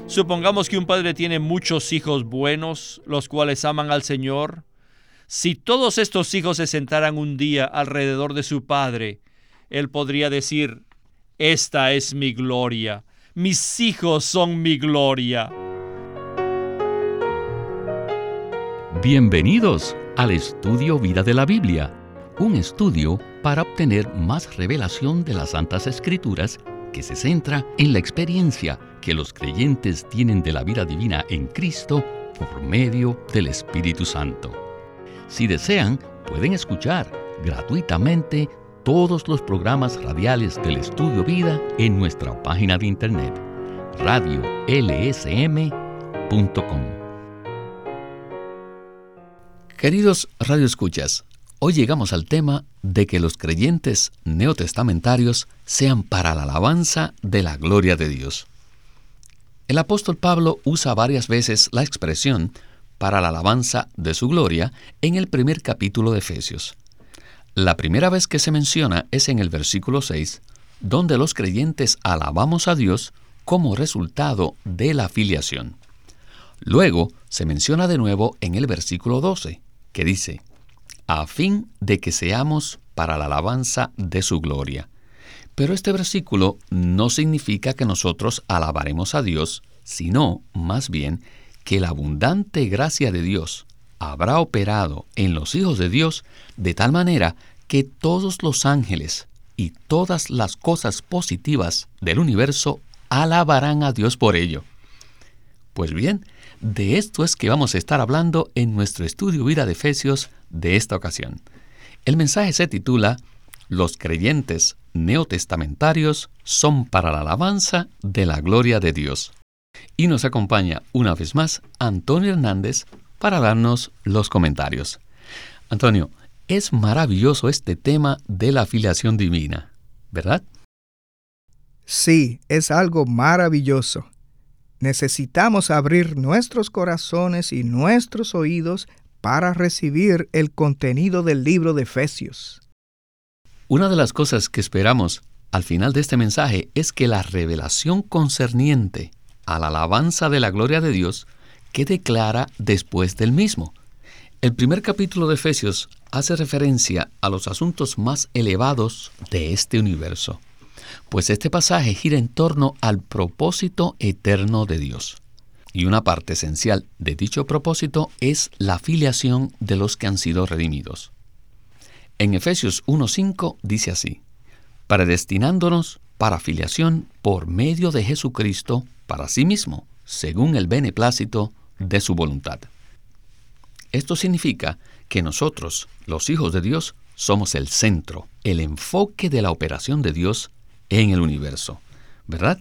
Supongamos que un padre tiene muchos hijos buenos, los cuales aman al Señor. Si todos estos hijos se sentaran un día alrededor de su padre, él podría decir: esta es mi gloria, mis hijos son mi gloria. Bienvenidos al Estudio Vida de la Biblia, un estudio para obtener más revelación de las Santas Escrituras que se centra en la experiencia que los creyentes tienen de la vida divina en Cristo por medio del Espíritu Santo. Si desean, pueden escuchar gratuitamente todos los programas radiales del Estudio Vida en nuestra página de internet, radiolsm.com. Queridos radioescuchas, hoy llegamos al tema de que los creyentes neotestamentarios sean para la alabanza de la gloria de Dios. El apóstol Pablo usa varias veces la expresión para la alabanza de su gloria en el primer capítulo de Efesios. La primera vez que se menciona es en el versículo 6, donde los creyentes alabamos a Dios como resultado de la filiación. Luego se menciona de nuevo en el versículo 12, que dice: a fin de que seamos para la alabanza de su gloria. Pero este versículo no significa que nosotros alabaremos a Dios, sino, más bien, que la abundante gracia de Dios habrá operado en los hijos de Dios de tal manera que todos los ángeles y todas las cosas positivas del universo alabarán a Dios por ello. Pues bien, de esto es que vamos a estar hablando en nuestro estudio Vida de Efesios de esta ocasión. El mensaje se titula: Los creyentes neotestamentarios son para la alabanza de la gloria de Dios. Y nos acompaña una vez más Antonio Hernández para darnos los comentarios. Antonio, es maravilloso este tema de la filiación divina, ¿verdad? Sí, es algo maravilloso. Necesitamos abrir nuestros corazones y nuestros oídos para recibir el contenido del libro de Efesios. Una de las cosas que esperamos al final de este mensaje es que la revelación concerniente a la alabanza de la gloria de Dios quede clara después del mismo. El primer capítulo de Efesios hace referencia a los asuntos más elevados de este universo, pues este pasaje gira en torno al propósito eterno de Dios. Y una parte esencial de dicho propósito es la filiación de los que han sido redimidos. En Efesios 1:5 dice así: predestinándonos para filiación por medio de Jesucristo para sí mismo, según el beneplácito de su voluntad. Esto significa que nosotros, los hijos de Dios, somos el centro, el enfoque de la operación de Dios en el universo, ¿verdad?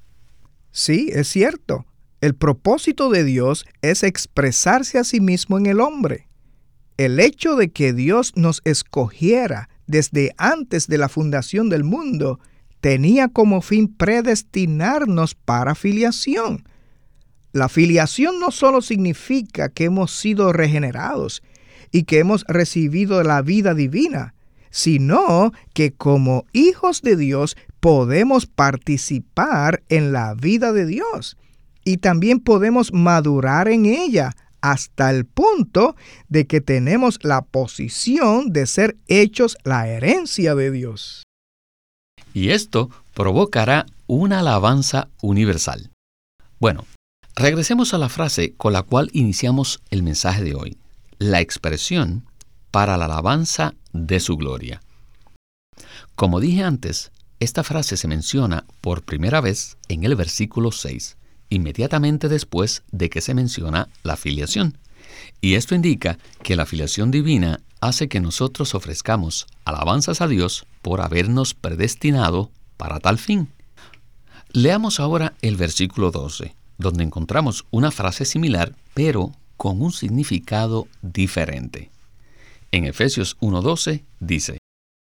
Sí, es cierto. El propósito de Dios es expresarse a sí mismo en el hombre. El hecho de que Dios nos escogiera desde antes de la fundación del mundo tenía como fin predestinarnos para filiación. La filiación no solo significa que hemos sido regenerados y que hemos recibido la vida divina, sino que como hijos de Dios podemos participar en la vida de Dios y también podemos madurar en ella hasta el punto de que tenemos la posición de ser hechos la herencia de Dios. Y esto provocará una alabanza universal. Bueno, regresemos a la frase con la cual iniciamos el mensaje de hoy, la expresión para la alabanza de su gloria. Como dije antes, esta frase se menciona por primera vez en el versículo 6, inmediatamente después de que se menciona la filiación. Y esto indica que la filiación divina hace que nosotros ofrezcamos alabanzas a Dios por habernos predestinado para tal fin. Leamos ahora el versículo 12, donde encontramos una frase similar, pero con un significado diferente. En Efesios 1:12 dice: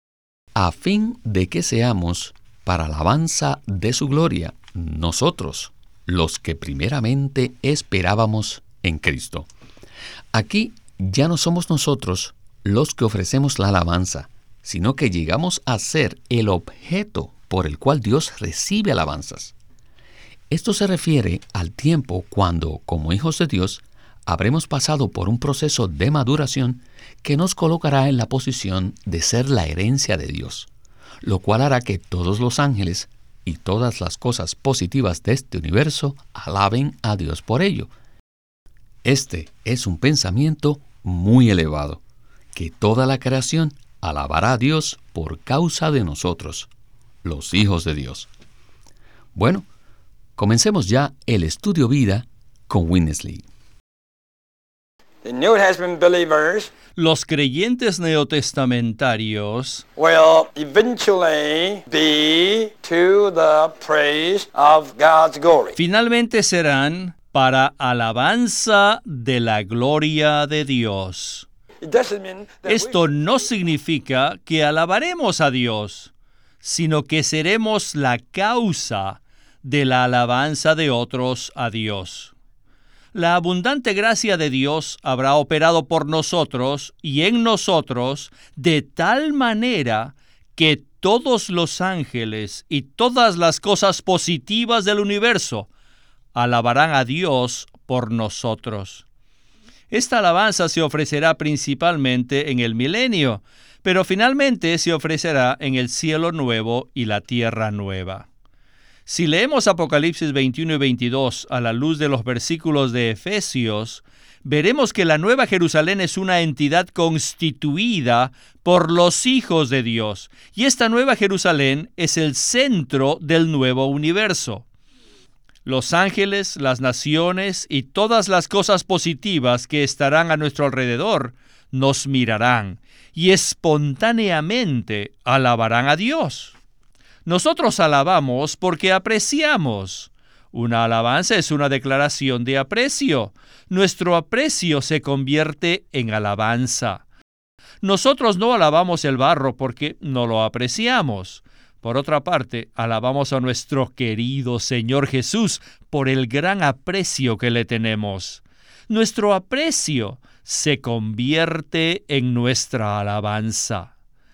a fin de que seamos para alabanza de su gloria, nosotros, los que primeramente esperábamos en Cristo. Aquí ya no somos nosotros los que ofrecemos la alabanza, sino que llegamos a ser el objeto por el cual Dios recibe alabanzas. Esto se refiere al tiempo cuando, como hijos de Dios, habremos pasado por un proceso de maduración que nos colocará en la posición de ser la herencia de Dios, lo cual hará que todos los ángeles y todas las cosas positivas de este universo alaben a Dios por ello. Este es un pensamiento muy elevado, que toda la creación alabará a Dios por causa de nosotros, los hijos de Dios. Bueno, comencemos ya el estudio vida con Witness Lee. The New Testament believers Los creyentes neotestamentarios will eventually be to the praise of God's glory. finalmente serán para alabanza de la gloria de Dios. It doesn't mean that Esto no significa que alabaremos a Dios, sino que seremos la causa de la alabanza de otros a Dios. La abundante gracia de Dios habrá operado por nosotros y en nosotros de tal manera que todos los ángeles y todas las cosas positivas del universo alabarán a Dios por nosotros. Esta alabanza se ofrecerá principalmente en el milenio, pero finalmente se ofrecerá en el cielo nuevo y la tierra nueva. Si leemos Apocalipsis 21 y 22 a la luz de los versículos de Efesios, veremos que la Nueva Jerusalén es una entidad constituida por los hijos de Dios, y esta Nueva Jerusalén es el centro del nuevo universo. Los ángeles, las naciones y todas las cosas positivas que estarán a nuestro alrededor nos mirarán y espontáneamente alabarán a Dios. Nosotros alabamos porque apreciamos. Una alabanza es una declaración de aprecio. Nuestro aprecio se convierte en alabanza. Nosotros no alabamos el barro porque no lo apreciamos. Por otra parte, alabamos a nuestro querido Señor Jesús por el gran aprecio que le tenemos. Nuestro aprecio se convierte en nuestra alabanza.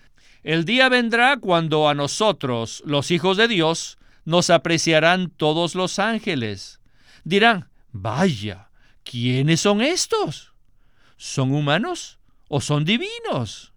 El día vendrá cuando a nosotros, los hijos de Dios, nos apreciarán todos los ángeles. Dirán, vaya, ¿quiénes son estos? ¿Son humanos o son divinos?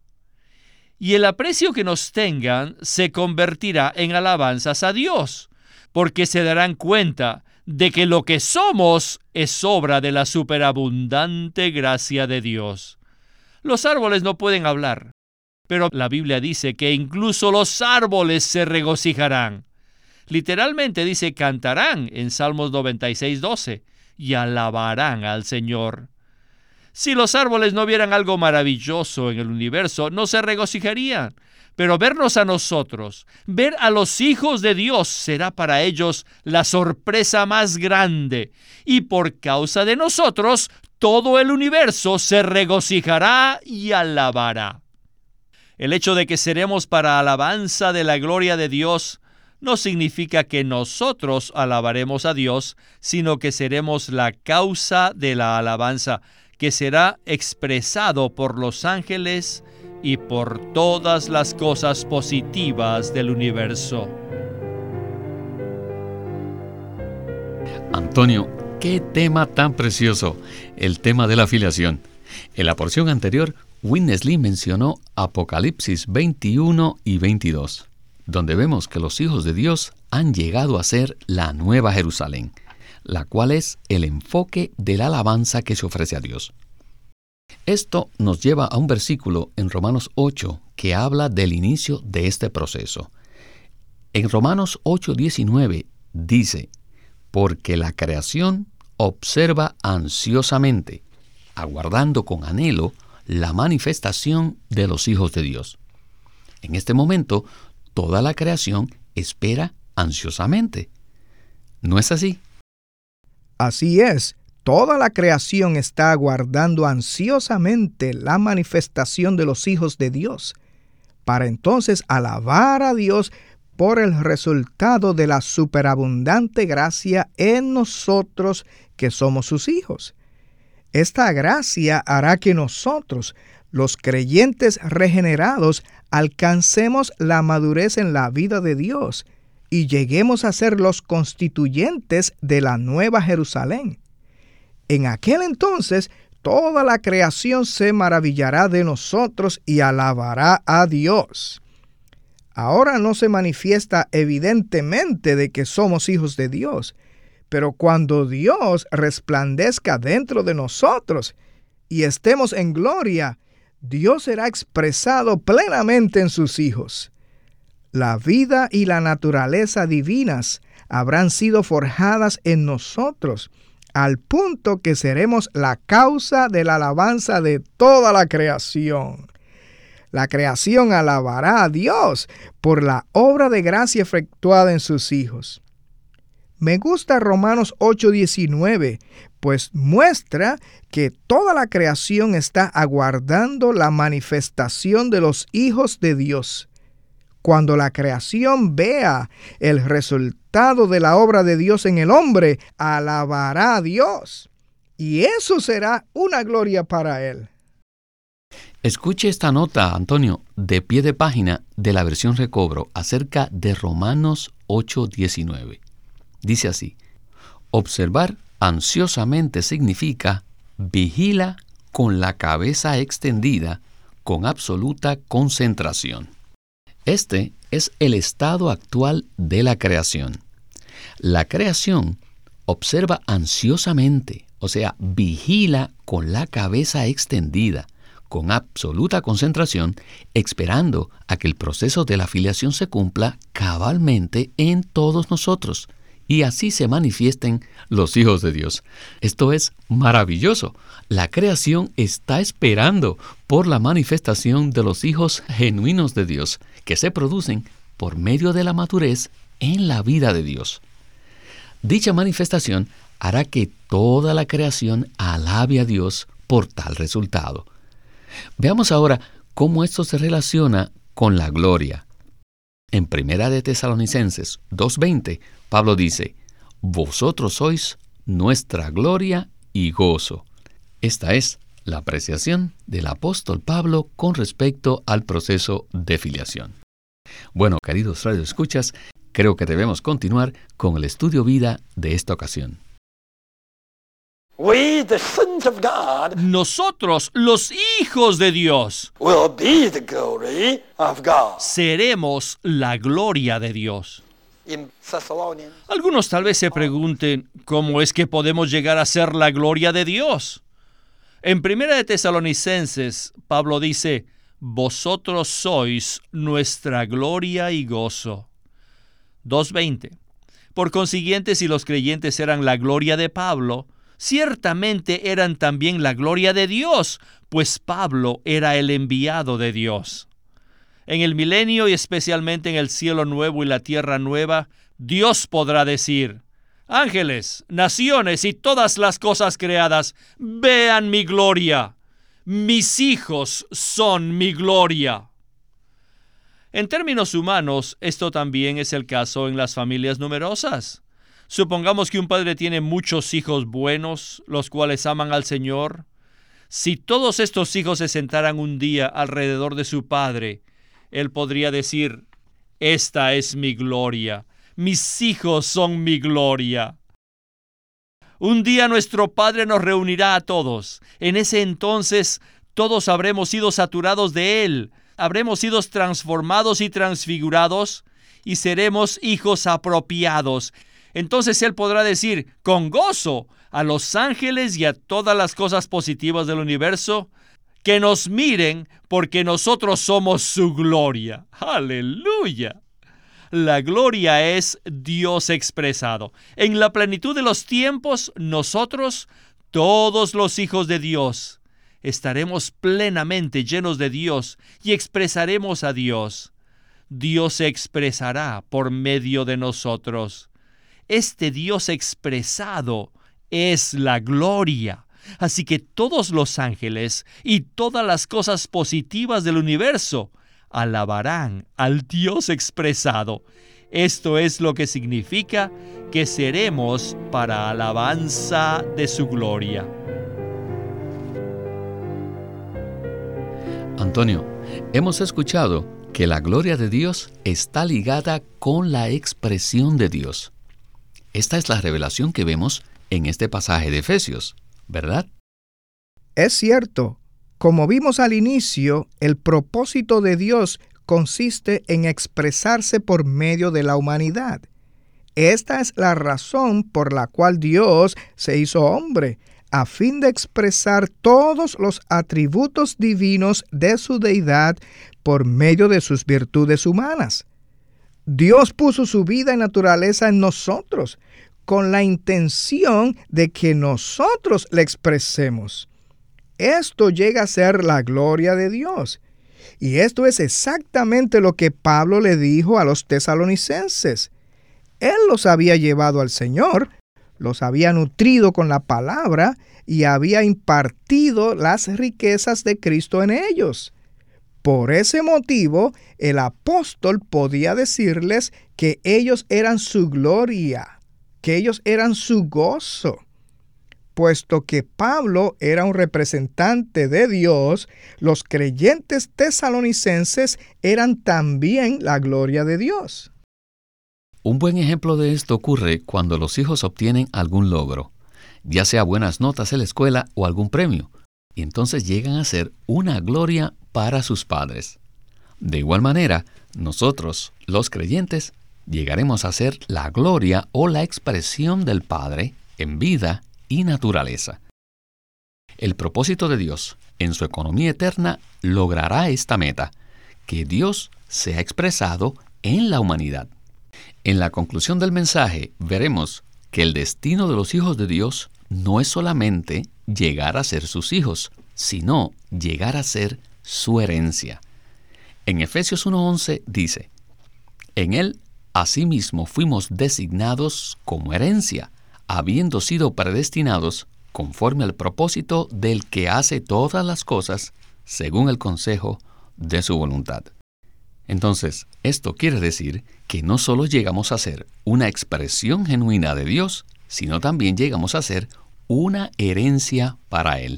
Y el aprecio que nos tengan se convertirá en alabanzas a Dios, porque se darán cuenta de que lo que somos es obra de la superabundante gracia de Dios. Los árboles no pueden hablar, pero la Biblia dice que incluso los árboles se regocijarán. Literalmente dice cantarán en Salmos 96:12 y alabarán al Señor. Si los árboles no vieran algo maravilloso en el universo, no se regocijarían. Pero vernos a nosotros, ver a los hijos de Dios, será para ellos la sorpresa más grande. Y por causa de nosotros, todo el universo se regocijará y alabará. El hecho de que seremos para alabanza de la gloria de Dios no significa que nosotros alabaremos a Dios, sino que seremos la causa de la alabanza, que será expresado por los ángeles y por todas las cosas positivas del universo. Antonio, qué tema tan precioso, el tema de la filiación. En la porción anterior, Witness Lee mencionó Apocalipsis 21 y 22, donde vemos que los hijos de Dios han llegado a ser la Nueva Jerusalén, la cual es el enfoque de la alabanza que se ofrece a Dios. Esto nos lleva a un versículo en Romanos 8 que habla del inicio de este proceso. En Romanos 8:19 dice, porque la creación observa ansiosamente, aguardando con anhelo la manifestación de los hijos de Dios. En este momento, toda la creación espera ansiosamente. ¿No es así? Así es. Toda la creación está aguardando ansiosamente la manifestación de los hijos de Dios, para entonces alabar a Dios por el resultado de la superabundante gracia en nosotros que somos sus hijos. Esta gracia hará que nosotros, los creyentes regenerados, alcancemos la madurez en la vida de Dios y lleguemos a ser los constituyentes de la Nueva Jerusalén. En aquel entonces, toda la creación se maravillará de nosotros y alabará a Dios. Ahora no se manifiesta evidentemente de que somos hijos de Dios, pero cuando Dios resplandezca dentro de nosotros y estemos en gloria, Dios será expresado plenamente en sus hijos. La vida y la naturaleza divinas habrán sido forjadas en nosotros, al punto que seremos la causa de la alabanza de toda la creación. La creación alabará a Dios por la obra de gracia efectuada en sus hijos. Me gusta Romanos 8:19, pues muestra que toda la creación está aguardando la manifestación de los hijos de Dios. Cuando la creación vea el resultado de la obra de Dios en el hombre, alabará a Dios. Y eso será una gloria para él. Escuche esta nota, Antonio, de pie de página de la versión Recobro acerca de Romanos 8:19. Dice así: observar ansiosamente significa vigila con la cabeza extendida, con absoluta concentración. Este es el estado actual de la creación. La creación observa ansiosamente, o sea, vigila con la cabeza extendida, con absoluta concentración, esperando a que el proceso de la filiación se cumpla cabalmente en todos nosotros, y así se manifiesten los hijos de Dios. Esto es maravilloso. La creación está esperando por la manifestación de los hijos genuinos de Dios, que se producen por medio de la madurez en la vida de Dios. Dicha manifestación hará que toda la creación alabe a Dios por tal resultado. Veamos ahora cómo esto se relaciona con la gloria. En 1 de Tesalonicenses 2:20, Pablo dice: vosotros sois nuestra gloria y gozo. Esta es la apreciación del apóstol Pablo con respecto al proceso de filiación. Bueno, queridos radioescuchas, creo que debemos continuar con el estudio vida de esta ocasión. We, the sons of God, Nosotros, los hijos de Dios, will be the glory of God. seremos la gloria de Dios. In Thessalonians, Algunos tal vez se pregunten, ¿cómo es que podemos llegar a ser la gloria de Dios? En 1 de Tesalonicenses, Pablo dice: vosotros sois nuestra gloria y gozo. 2:20. Por consiguiente, si los creyentes eran la gloria de Pablo, ciertamente eran también la gloria de Dios, pues Pablo era el enviado de Dios. En el milenio y especialmente en el cielo nuevo y la tierra nueva, Dios podrá decir: ángeles, naciones y todas las cosas creadas, vean mi gloria. Mis hijos son mi gloria. En términos humanos, esto también es el caso en las familias numerosas. Supongamos que un padre tiene muchos hijos buenos, los cuales aman al Señor. Si todos estos hijos se sentaran un día alrededor de su padre, él podría decir: esta es mi gloria, mis hijos son mi gloria. Un día nuestro Padre nos reunirá a todos. En ese entonces todos habremos sido saturados de Él, habremos sido transformados y transfigurados y seremos hijos apropiados. Entonces Él podrá decir con gozo a los ángeles y a todas las cosas positivas del universo que nos miren porque nosotros somos su gloria. ¡Aleluya! La gloria es Dios expresado. En la plenitud de los tiempos, nosotros, todos los hijos de Dios, estaremos plenamente llenos de Dios y expresaremos a Dios. Dios se expresará por medio de nosotros. Este Dios expresado es la gloria. Así que todos los ángeles y todas las cosas positivas del universo alabarán al Dios expresado. Esto es lo que significa que seremos para alabanza de su gloria. Antonio, hemos escuchado que la gloria de Dios está ligada con la expresión de Dios. Esta es la revelación que vemos en este pasaje de Efesios, ¿verdad? Es cierto. Como vimos al inicio, el propósito de Dios consiste en expresarse por medio de la humanidad. Esta es la razón por la cual Dios se hizo hombre, a fin de expresar todos los atributos divinos de su deidad por medio de sus virtudes humanas. Dios puso su vida y naturaleza en nosotros, con la intención de que nosotros le expresemos. Esto llega a ser la gloria de Dios. Y esto es exactamente lo que Pablo le dijo a los tesalonicenses. Él los había llevado al Señor, los había nutrido con la palabra y había impartido las riquezas de Cristo en ellos. Por ese motivo, el apóstol podía decirles que ellos eran su gloria, que ellos eran su gozo. Puesto que Pablo era un representante de Dios, los creyentes tesalonicenses eran también la gloria de Dios. Un buen ejemplo de esto ocurre cuando los hijos obtienen algún logro, ya sea buenas notas en la escuela o algún premio, y entonces llegan a ser una gloria para sus padres. De igual manera, nosotros, los creyentes, llegaremos a ser la gloria o la expresión del Padre en vida y naturaleza. El propósito de Dios, en su economía eterna, logrará esta meta, que Dios sea expresado en la humanidad. En la conclusión del mensaje, veremos que el destino de los hijos de Dios no es solamente llegar a ser sus hijos, sino llegar a ser su herencia. En Efesios 1:11 dice: En Él asimismo fuimos designados como herencia, habiendo sido predestinados conforme al propósito del que hace todas las cosas según el consejo de su voluntad. Entonces, esto quiere decir que no solo llegamos a ser una expresión genuina de Dios, sino también llegamos a ser una herencia para Él.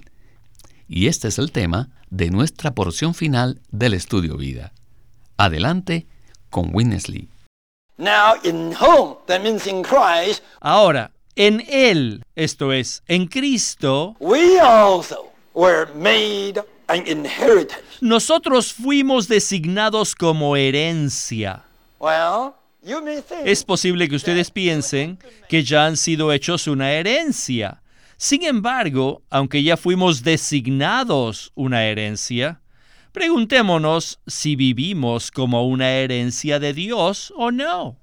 Y este es el tema de nuestra porción final del estudio vida. Adelante con Witness Lee. Now in whom, that means in Christ, Ahora, en Él, esto es, en Cristo, we also were made an inheritance. nosotros fuimos designados como herencia. Well, you may think Es posible que ustedes piensen que ya han sido hechos una herencia. Sin embargo, aunque ya fuimos designados una herencia, preguntémonos si vivimos como una herencia de Dios o no.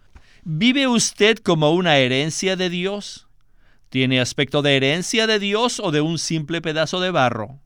¿Vive usted como una herencia de Dios? ¿Tiene aspecto de herencia de Dios o de un simple pedazo de barro?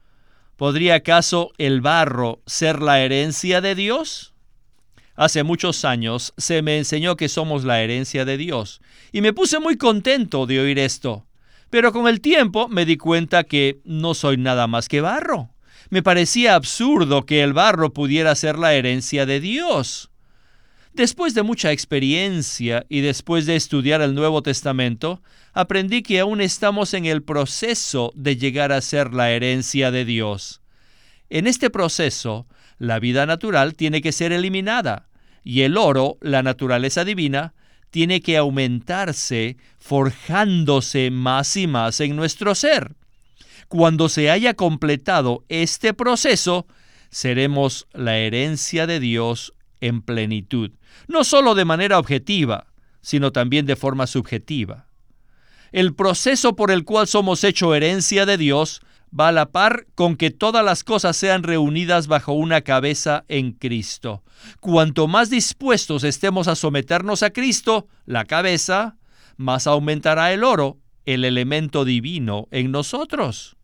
¿Podría acaso el barro ser la herencia de Dios? Hace muchos años se me enseñó que somos la herencia de Dios y me puse muy contento de oír esto. Pero con el tiempo me di cuenta que no soy nada más que barro. Me parecía absurdo que el barro pudiera ser la herencia de Dios. Después de mucha experiencia y después de estudiar el Nuevo Testamento, aprendí que aún estamos en el proceso de llegar a ser la herencia de Dios. En este proceso, la vida natural tiene que ser eliminada y el oro, la naturaleza divina, tiene que aumentarse, forjándose más y más en nuestro ser. Cuando se haya completado este proceso, seremos la herencia de Dios en plenitud, no solo de manera objetiva, sino también de forma subjetiva. El proceso por el cual somos hecho herencia de Dios va a la par con que todas las cosas sean reunidas bajo una cabeza en Cristo. Cuanto más dispuestos estemos a someternos a Cristo, la cabeza, más aumentará el oro, el elemento divino en nosotros.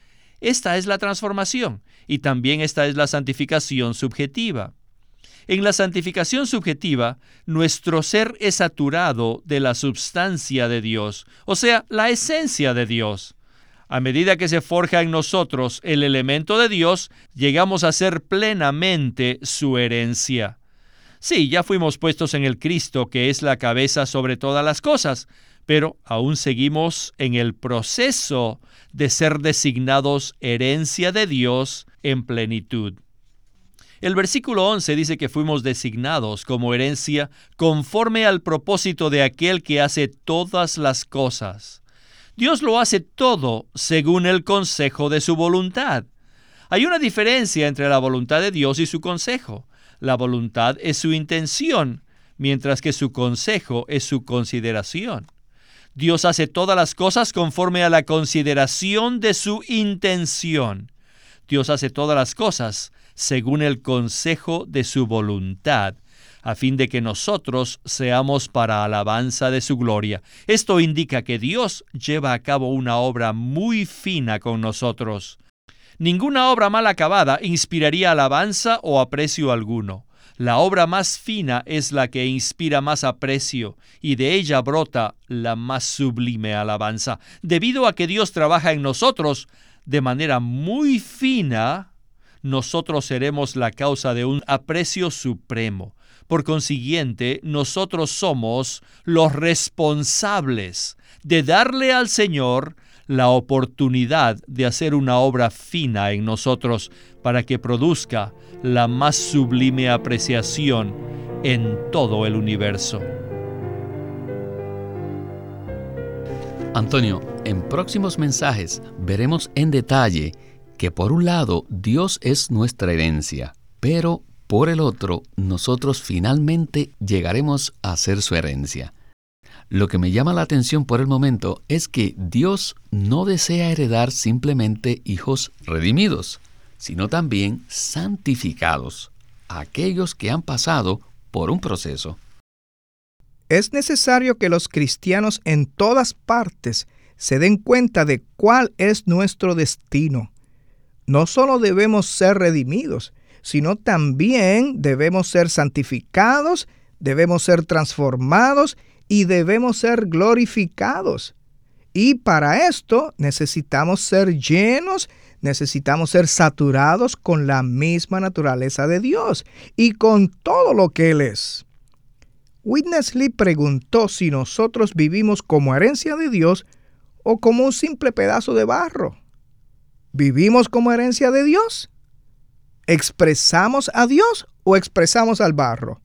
Esta es la transformación y también esta es la santificación subjetiva. En la santificación subjetiva, nuestro ser es saturado de la substancia de Dios, o sea, la esencia de Dios. A medida que se forja en nosotros el elemento de Dios, llegamos a ser plenamente su herencia. Sí, ya fuimos puestos en el Cristo, que es la cabeza sobre todas las cosas, pero aún seguimos en el proceso de ser designados herencia de Dios en plenitud. El versículo 11 dice que fuimos designados como herencia conforme al propósito de aquel que hace todas las cosas. Dios lo hace todo según el consejo de su voluntad. Hay una diferencia entre la voluntad de Dios y su consejo. La voluntad es su intención, mientras que su consejo es su consideración. Dios hace todas las cosas conforme a la consideración de su intención. Dios hace todas las cosas según el consejo de su voluntad, a fin de que nosotros seamos para alabanza de su gloria. Esto indica que Dios lleva a cabo una obra muy fina con nosotros. Ninguna obra mal acabada inspiraría alabanza o aprecio alguno. La obra más fina es la que inspira más aprecio, y de ella brota la más sublime alabanza. Debido a que Dios trabaja en nosotros de manera muy fina, nosotros seremos la causa de un aprecio supremo. Por consiguiente, nosotros somos los responsables de darle al Señor la oportunidad de hacer una obra fina en nosotros para que produzca la más sublime apreciación en todo el universo. Antonio, en próximos mensajes veremos en detalle que por un lado Dios es nuestra herencia, pero por el otro nosotros finalmente llegaremos a ser su herencia. Lo que me llama la atención por el momento es que Dios no desea heredar simplemente hijos redimidos, sino también santificados, aquellos que han pasado por un proceso. Es necesario que los cristianos en todas partes se den cuenta de cuál es nuestro destino. No solo debemos ser redimidos, sino también debemos ser santificados, debemos ser transformados y debemos ser glorificados. Y para esto necesitamos ser llenos, necesitamos ser saturados con la misma naturaleza de Dios y con todo lo que Él es. Witness Lee preguntó si nosotros vivimos como herencia de Dios o como un simple pedazo de barro. ¿Vivimos como herencia de Dios? ¿Expresamos a Dios o expresamos al barro?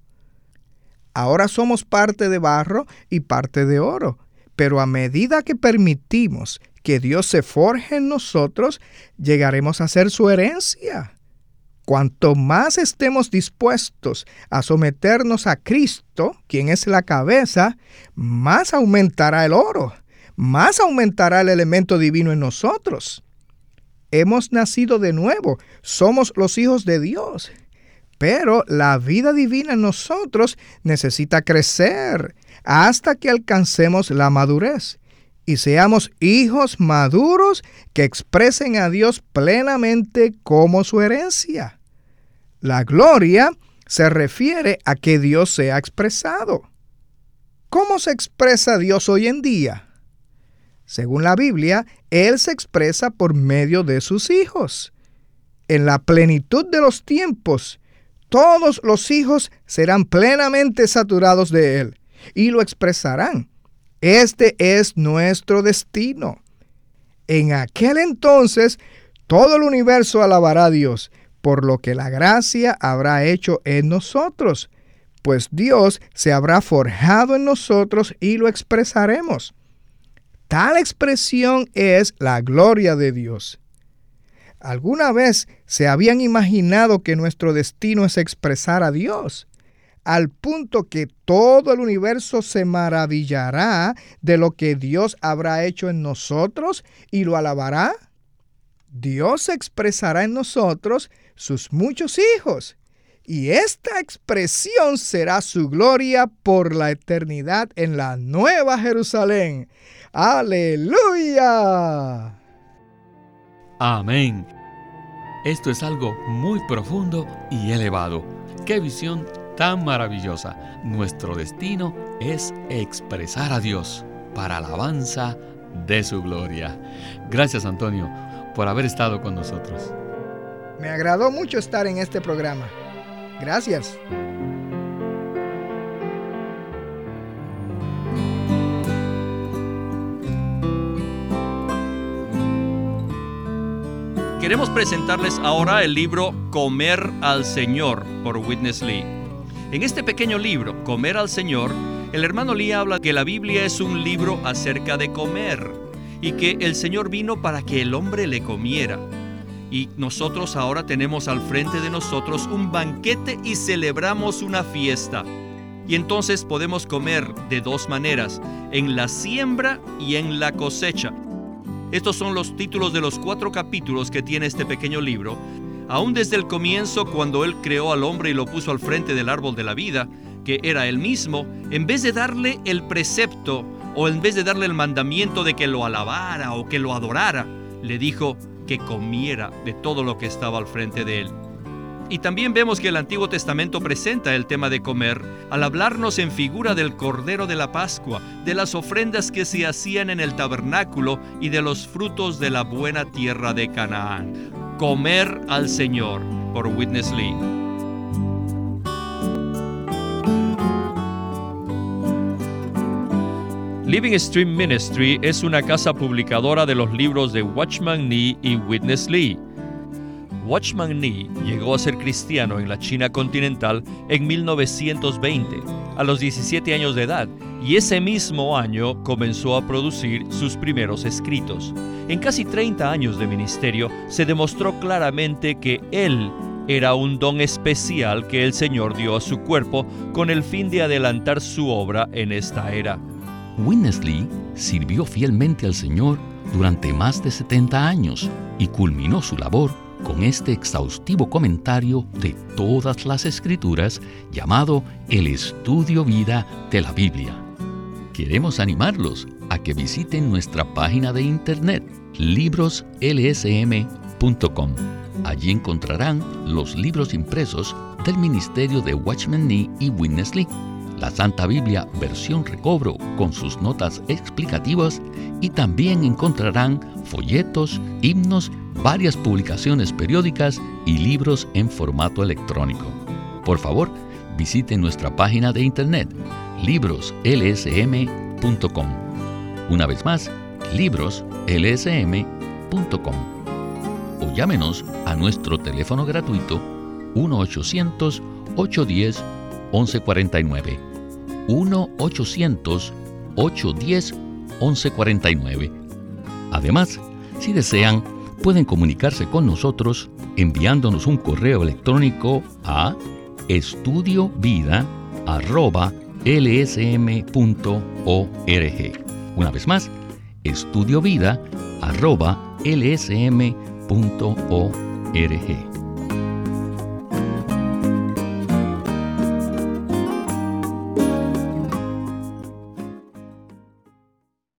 Ahora somos parte de barro y parte de oro, pero a medida que permitimos que Dios se forje en nosotros, llegaremos a ser su herencia. Cuanto más estemos dispuestos a someternos a Cristo, quien es la cabeza, más aumentará el oro, más aumentará el elemento divino en nosotros. Hemos nacido de nuevo, somos los hijos de Dios. Pero la vida divina en nosotros necesita crecer hasta que alcancemos la madurez y seamos hijos maduros que expresen a Dios plenamente como su herencia. La gloria se refiere a que Dios sea expresado. ¿Cómo se expresa Dios hoy en día? Según la Biblia, Él se expresa por medio de sus hijos. En la plenitud de los tiempos, todos los hijos serán plenamente saturados de Él y lo expresarán. Este es nuestro destino. En aquel entonces, todo el universo alabará a Dios, por lo que la gracia habrá hecho en nosotros, pues Dios se habrá forjado en nosotros y lo expresaremos. Tal expresión es la gloria de Dios. ¿Alguna vez se habían imaginado que nuestro destino es expresar a Dios? Al punto que todo el universo se maravillará de lo que Dios habrá hecho en nosotros y lo alabará. Dios se expresará en nosotros, sus muchos hijos, y esta expresión será su gloria por la eternidad en la Nueva Jerusalén. ¡Aleluya! Amén. Esto es algo muy profundo y elevado. ¡Qué visión tan maravillosa! Nuestro destino es expresar a Dios para alabanza de su gloria. Gracias, Antonio, por haber estado con nosotros. Me agradó mucho estar en este programa. Gracias. Queremos presentarles ahora el libro Comer al Señor por Witness Lee. En este pequeño libro, Comer al Señor, el hermano Lee habla que la Biblia es un libro acerca de comer y que el Señor vino para que el hombre le comiera. Y nosotros ahora tenemos al frente de nosotros un banquete y celebramos una fiesta. Y entonces podemos comer de dos maneras, en la siembra y en la cosecha. Estos son los títulos de los 4 capítulos que tiene este pequeño libro. Aún desde el comienzo, cuando Él creó al hombre y lo puso al frente del árbol de la vida, que era Él mismo, en vez de darle el precepto o en vez de darle el mandamiento de que lo alabara o que lo adorara, le dijo que comiera de todo lo que estaba al frente de Él. Y también vemos que el Antiguo Testamento presenta el tema de comer al hablarnos en figura del Cordero de la Pascua, de las ofrendas que se hacían en el tabernáculo y de los frutos de la buena tierra de Canaán. Comer al Señor por Witness Lee. Living Stream Ministry es una casa publicadora de los libros de Watchman Nee y Witness Lee. Watchman Nee llegó a ser cristiano en la China continental en 1920, a los 17 años de edad, y ese mismo año comenzó a producir sus primeros escritos. En casi 30 años de ministerio se demostró claramente que él era un don especial que el Señor dio a su cuerpo con el fin de adelantar su obra en esta era. Witness Lee sirvió fielmente al Señor durante más de 70 años y culminó su labor con este exhaustivo comentario de todas las Escrituras llamado El Estudio Vida de la Biblia. Queremos animarlos a que visiten nuestra página de internet libroslsm.com. Allí encontrarán los libros impresos del ministerio de Watchman Nee y Witness Lee, la Santa Biblia versión recobro con sus notas explicativas, y también encontrarán folletos, himnos, varias publicaciones periódicas y libros en formato electrónico. Por favor, visiten nuestra página de internet libroslsm.com. Una vez más, libroslsm.com. O llámenos a nuestro teléfono gratuito 1-800-810-1149. 1-800-810-1149. Además, si desean, pueden comunicarse con nosotros enviándonos un correo electrónico a estudiovida@lsm.org. Una vez más, estudiovida@lsm.org.